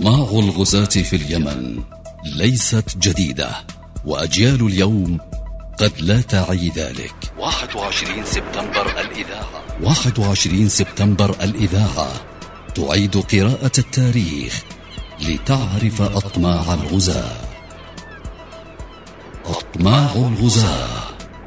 أطماع الغزاة في اليمن ليست جديدة، وأجيال اليوم قد لا تعي ذلك. 21 سبتمبر الإذاعة تعيد قراءة التاريخ لتعرف أطماع الغزاة. أطماع الغزاة.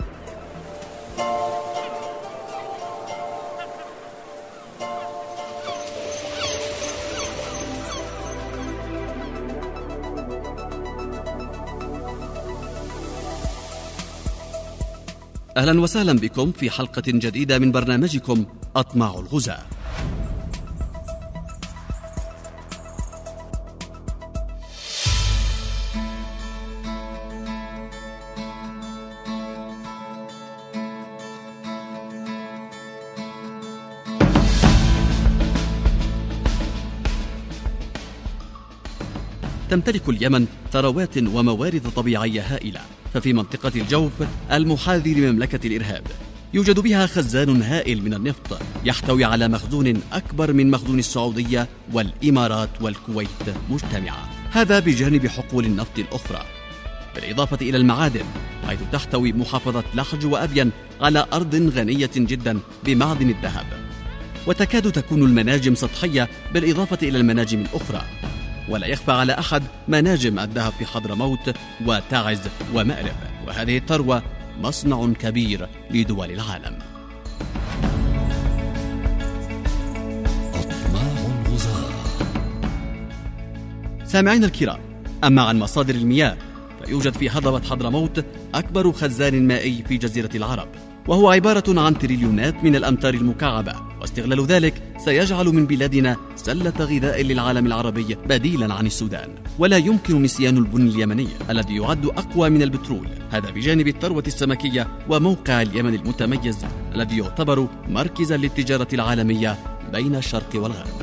أهلا وسهلا بكم في حلقة جديدة من برنامجكم أطماع الغزاة. تمتلك اليمن ثروات وموارد طبيعية هائلة، ففي منطقة الجوف المحاذي لمملكة الإرهاب يوجد بها خزان هائل من النفط يحتوي على مخزون أكبر من مخزون السعودية والإمارات والكويت مجتمعة، هذا بجانب حقول النفط الأخرى، بالإضافة إلى المعادن، حيث تحتوي محافظة لحج وأبين على أرض غنية جدا بمعدن الذهب، وتكاد تكون المناجم سطحية بالإضافة إلى المناجم الأخرى، ولا يخفى على أحد مناجم الذهب في حضرموت وتعز ومأرب، وهذه الثروة مصنع كبير لدول العالم. أطماع الغزاة. سامعين الكرام، أما عن مصادر المياه فيوجد في هضبة حضرموت أكبر خزان مائي في جزيرة العرب، وهو عبارة عن تريليونات من الأمتار المكعبة، واستغلال ذلك سيجعل من بلادنا سلة غذاء للعالم العربي بديلا عن السودان. ولا يمكن نسيان البن اليمني الذي يعد أقوى من البترول، هذا بجانب الثروة السمكية وموقع اليمن المتميز الذي يعتبر مركزا للتجارة العالمية بين الشرق والغرب.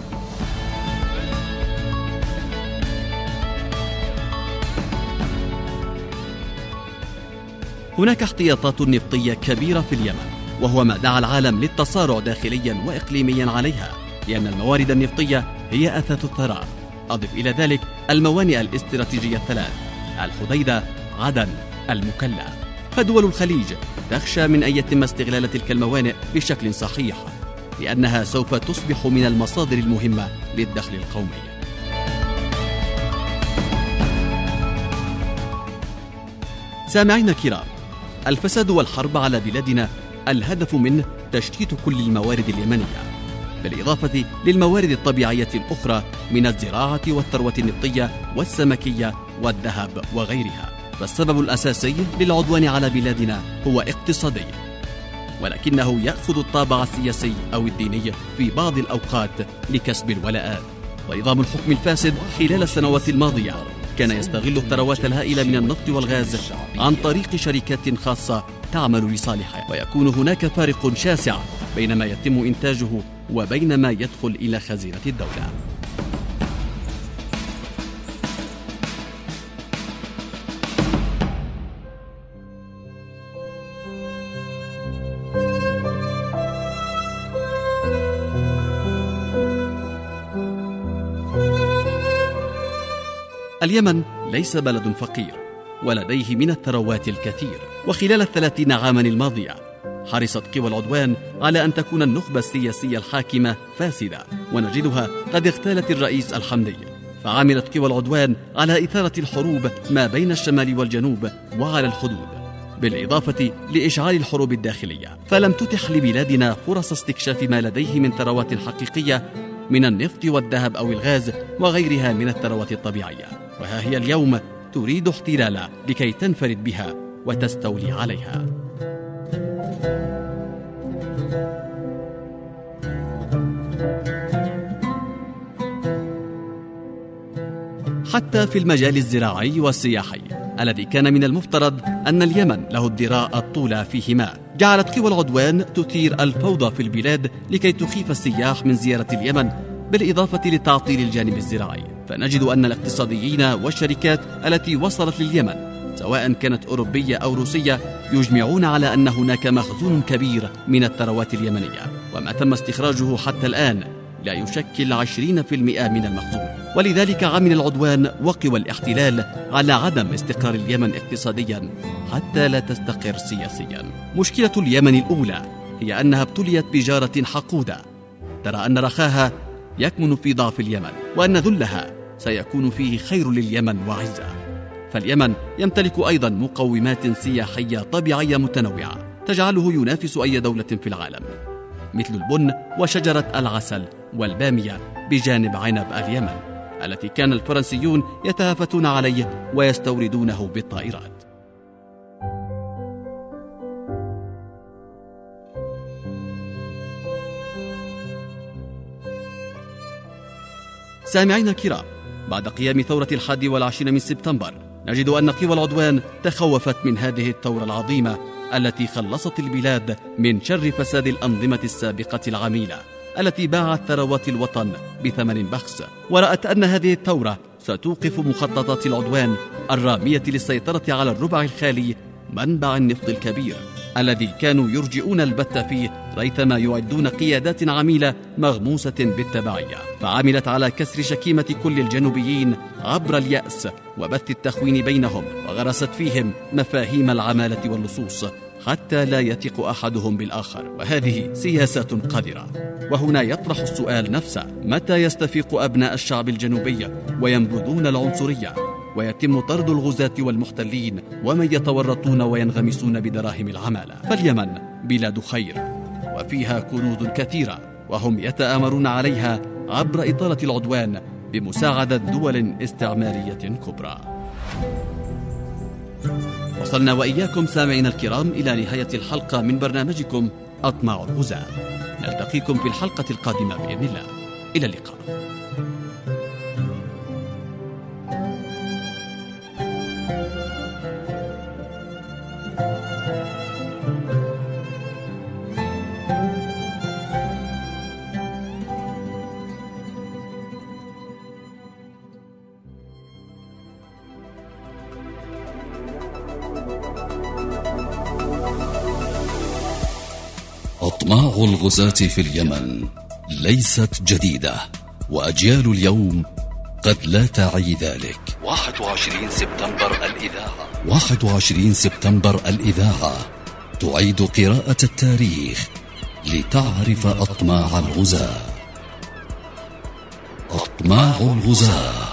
هناك احتياطات نفطية كبيرة في اليمن، وهو ما دعا العالم للتصارع داخليا وإقليميا عليها، لأن الموارد النفطية هي أثاث الثراء. أضف إلى ذلك الموانئ الاستراتيجية الثلاث: الحديدة، عدن، المكلا، فدول الخليج تخشى من أن يتم استغلال تلك الموانئ بشكل صحيح، لأنها سوف تصبح من المصادر المهمة للدخل القومي. سامعين الكرام، الفساد والحرب على بلادنا الهدف منه تشتيت كل الموارد اليمنية، بالإضافة للموارد الطبيعية الأخرى من الزراعة والثروة النفطية والسمكية والذهب وغيرها. فالسبب الأساسي للعدوان على بلادنا هو اقتصادي، ولكنه يأخذ الطابع السياسي أو الديني في بعض الأوقات لكسب الولاءات. ونظام الحكم الفاسد خلال السنوات الماضية كان يستغل الثروات الهائلة من النفط والغاز عن طريق شركات خاصة تعمل لصالحه، ويكون هناك فارق شاسع بين ما يتم إنتاجه وبين ما يدخل إلى خزينة الدولة. اليمن ليس بلد فقير، ولديه من الثروات الكثير، وخلال 30 عاما الماضية حرصت قوى العدوان على أن تكون النخبة السياسية الحاكمة فاسدة، ونجدها قد اغتالت الرئيس الحمدي، فعملت قوى العدوان على إثارة الحروب ما بين الشمال والجنوب وعلى الحدود، بالإضافة لإشعال الحروب الداخلية، فلم تتح لبلادنا فرص استكشاف ما لديه من ثروات حقيقية من النفط والذهب أو الغاز وغيرها من الثروات الطبيعية، وها هي اليوم تريد احتلالها لكي تنفرد بها وتستولي عليها. حتى في المجال الزراعي والسياحي الذي كان من المفترض أن اليمن له الذراع الطولى فيهما، جعلت قوى العدوان تثير الفوضى في البلاد لكي تخيف السياح من زيارة اليمن، بالإضافة لتعطيل الجانب الزراعي. فنجد أن الاقتصاديين والشركات التي وصلت لليمن سواء كانت أوروبية أو روسية يجمعون على أن هناك مخزون كبير من الثروات اليمنية، وما تم استخراجه حتى الآن لا يشكل 20% من المخزون، ولذلك عمل العدوان وقوى الاحتلال على عدم استقرار اليمن اقتصاديا حتى لا تستقر سياسيا. مشكلة اليمن الأولى هي أنها ابتليت بجارة حقودة ترى أن رخاها يكمن في ضعف اليمن، وأن ذلها سيكون فيه خير لليمن وعزة. فاليمن يمتلك أيضا مقومات سياحية طبيعية متنوعة تجعله ينافس أي دولة في العالم، مثل البن وشجرة العسل والبامية بجانب عنب اليمن التي كان الفرنسيون يتهافتون عليه ويستوردونه بالطائرات. سامعينا الكرام، بعد قيام ثورة 21 من سبتمبر نجد أن قوى العدوان تخوفت من هذه الثورة العظيمة التي خلصت البلاد من شر فساد الأنظمة السابقة العميلة التي باعت ثروات الوطن بثمن بخس، ورأت أن هذه الثورة ستوقف مخططات العدوان الرامية للسيطرة على الربع الخالي منبع النفط الكبير الذي كانوا يرجئون البت فيه ريثما يعدون قيادات عميلة مغموسة بالتبعية، فعملت على كسر شكيمة كل الجنوبيين عبر اليأس وبث التخوين بينهم، وغرست فيهم مفاهيم العمالة واللصوص حتى لا يثق أحدهم بالآخر، وهذه سياسات قذرة. وهنا يطرح السؤال نفسه: متى يستفيق أبناء الشعب الجنوبي وينبذون العنصرية ويتم طرد الغزاة والمحتلين ومن يتورطون وينغمسون بدراهم العمالة؟ فاليمن بلاد خير وفيها كنوز كثيرة، وهم يتآمرون عليها عبر إطالة العدوان بمساعدة دول استعمارية كبرى. وصلنا وإياكم سامعين الكرام إلى نهاية الحلقة من برنامجكم أطماع الغزاة. نلتقيكم في الحلقة القادمة بإذن الله. إلى اللقاء. أطماع الغزاة في اليمن ليست جديدة، وأجيال اليوم قد لا تعي ذلك. 21 سبتمبر الإذاعة تعيد قراءة التاريخ لتعرف أطماع الغزاة. أطماع الغزاة.